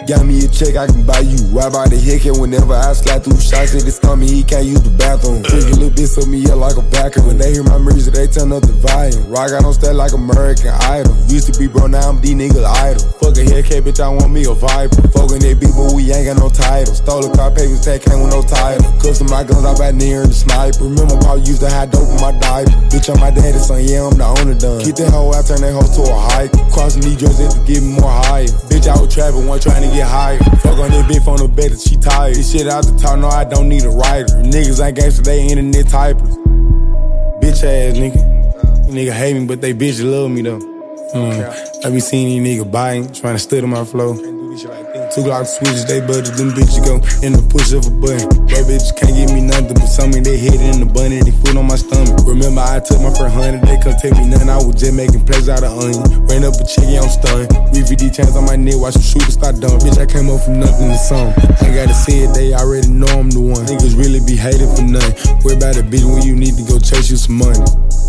Got me a check, I can buy you. Right by the hick, and whenever I slide through shots at his stomach, he can't use the bathroom. Drink a little bit, so me up like a vacuum. When they hear my music, they turn up the volume. Rock out on stat like American Idol. Used to be bro, now I'm D-nigga idol. Fuck a Hellcat, bitch, I want me a Viper. Fuckin' that beat, but we ain't got no title. Stole a car, papers, tag came with no title. Custom my guns, I back near the sniper. Remember, I used to have dope in my diaper. Bitch, I'm my daddy's son, yeah, I'm the owner done. Keep that hoe, I turn that hoe to a hike. Crossing these drugs to get me more higher. Bitch, I was trapping, one trying to get higher. Fuck on that bitch on the bed that she tired. This shit out the top, no, I don't need a writer. Niggas ain't gangsta, they internet typers. Bitch ass nigga. Nigga hate me, but they bitches love me though. I be seeing these niggas biting, trying to study my flow. 2 Glock switches, they budget, them bitches go in the push of a button. Bro, bitches can't give me nothing but something. They hit in the bunny, they foot on my stomach. Remember, I took my first 100, they couldn't take me nothing. I was just making plays out of onion. Ran up a chicken, I'm stunned. VVD chains on my neck, watch them shooters start dumb. Bitch, I came up from nothing to something. Ain't gotta say it, they already know I'm the one. Niggas really be hating for nothing. Worry about a bitch when you need to go chase you some money.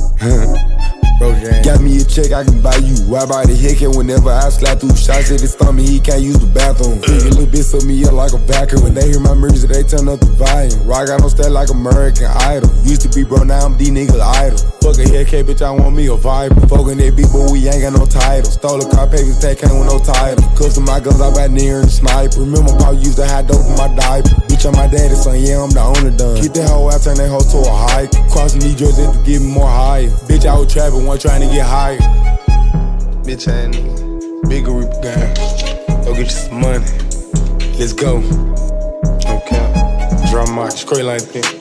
Got me a check, I can buy you. Right by the hick, and whenever I slide through shots at his stomach, he can't use the bathroom. Drink a little bit, so me up like a vacuum. When they hear my music, they turn up the volume. Rock out on stat like American Idol. Used to be bro, now I'm D-nigga idol. Fuck a Hellcat, bitch, I want me a Viper. Fuckin' that beat, but we ain't got no title. Stole a car, papers, tag came with no title. Custom my guns, I back near the sniper. Remember, I used to have dope in my diaper. Bitch, I'm my daddy's son, yeah, I'm the owner done. Keep that hoe, I turn that hoe to a hike. Crossing these drugs to get me more higher. Bitch, I was trapping, one trying to get higher. Bitch, I ain't nigga. Bigger Reaper gang. Go get you some money. Let's go. Okay. Drop my straight like that.